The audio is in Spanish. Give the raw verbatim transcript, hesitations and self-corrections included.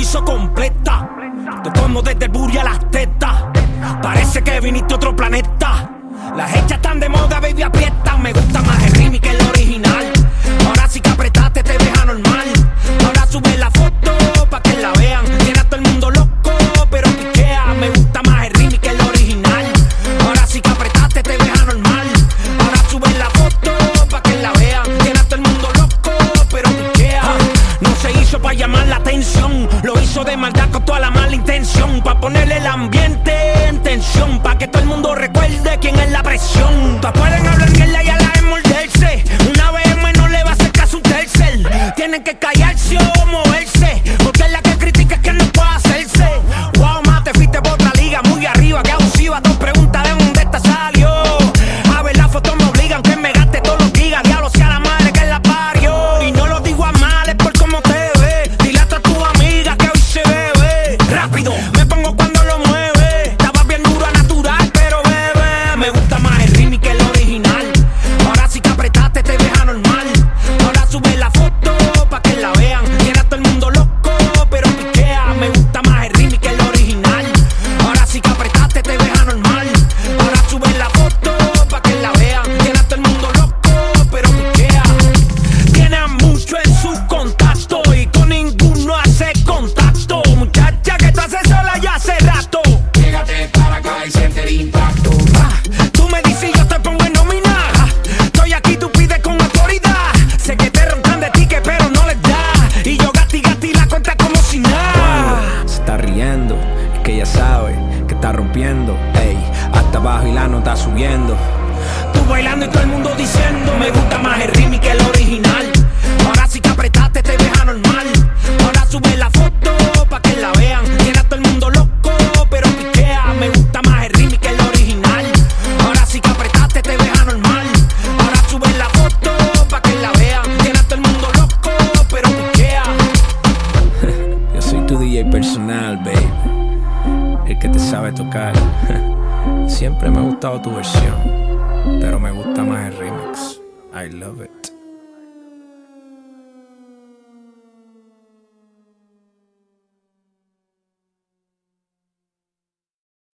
hizo completa. Te como desde el booty a las tetas. Parece que viniste a otro planeta. Las hechas están de moda, baby, aprietan. Me gusta más el remix que el original. Ahora sí que apretaste, te deja normal. Ahora sube la foto pa' que la vean. Tiene a todo el mundo loco, pero piquea. Me gusta más el remix que el original. Ahora sí que apretaste, te deja normal. Ahora sube la foto pa' que la vean. Tiene a todo el mundo loco, pero piquea. No se hizo pa' llamar la atención. Lo hizo de maldad con toda la mala intención. Pa' ponerle el ambiente en tensión. Pa' que todo el mundo recuerde quién es la presión. Todas pueden hablar mierda y a la vez morderse. Una vez más no le va a hacer caso un tercer. Tienen que callarse o moverse. Porque es la que critica es que no puede hacerse. Wow, ma, te fuiste por otra liga muy arriba. Que abusiva, tú preguntas de dónde esta salió. A ver, las fotos me obligan que me gaste todos los gigas. Diablo sea la madre que la parió. Y no lo digo a mal, es por cómo te ves. Dile a todas tus amigas que hoy se bebe. Rápido, me pongo cuando lo mueve. Estaba bien dura, natural, pero bebé. Me gusta más el remix que el original. Ahora sí que apretaste, te deja normal. Ahora sube la foto pa' que la vean. Tiene a todo el mundo loco, pero piquea. Me gusta más el remix que el original. Ahora sí que apretaste, te deja normal. Ahora sube la foto pa' que la vean. Tiene a todo el mundo loco, pero piquea. Tiene mucho en su contacto y con ninguno hace contacto. Muchacha que tú haces sola ya hace rato. Llégate para acá y siente el impacto. Ah, tú me dices y yo te pongo en nómina. Ah, estoy aquí, tú pides con autoridad. Sé que te roncan de ticket, pero no les da. Y yo gati gati la cuenta como si nada. Se está riendo, es que ella sabe que está rompiendo. Ey, hasta abajo y la nota subiendo. Tú bailando y todo el mundo diciendo. Me gusta más el remix que el original. Ahora sí que apretaste, te deja normal. Ahora sube la foto pa' que la vean. Tiene a todo el mundo loco, pero piquea. Me gusta más el remix que el original. Ahora sí que apretaste, te deja normal. Ahora sube la foto pa' que la vean. Tiene a todo el mundo loco, pero piquea. Yo soy tu D J personal, baby. El que te sabe tocar. Siempre me ha gustado tu versión, pero me gusta más el remix. I love it.